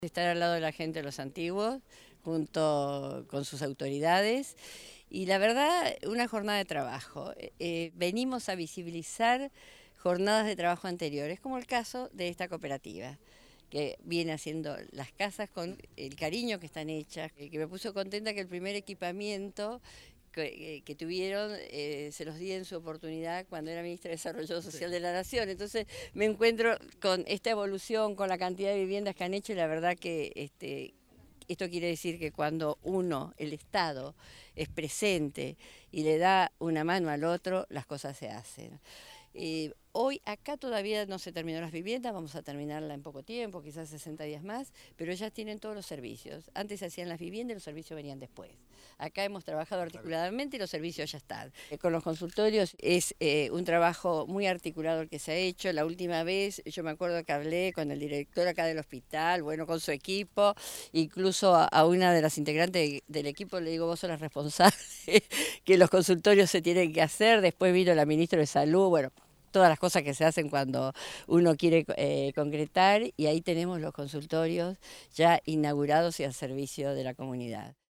Estar al lado de la gente, de los antiguos, junto con sus autoridades. Y la verdad, una jornada de trabajo. Venimos a visibilizar jornadas de trabajo anteriores, como el caso de esta cooperativa, que viene haciendo las casas con el cariño que están hechas, que me puso contenta que el primer equipamiento que tuvieron, se los di en su oportunidad cuando era ministra de Desarrollo Social de la Nación. Entonces me encuentro con esta evolución, con la cantidad de viviendas que han hecho y la verdad que esto quiere decir que cuando uno, el Estado, es presente y le da una mano al otro, las cosas se hacen. Hoy acá todavía no se terminó las viviendas, vamos a terminarla en poco tiempo, quizás 60 días más, pero ellas tienen todos los servicios. Antes se hacían las viviendas y los servicios venían después. Acá hemos trabajado articuladamente y los servicios ya están. Con los consultorios es un trabajo muy articulado el que se ha hecho. La última vez yo me acuerdo que hablé con el director acá del hospital, bueno, con su equipo, incluso a una de las integrantes del equipo le digo, vos sos la responsable, que los consultorios se tienen que hacer. Después vino la ministra de Salud, bueno, todas las cosas que se hacen cuando uno quiere concretar, y ahí tenemos los consultorios ya inaugurados y al servicio de la comunidad.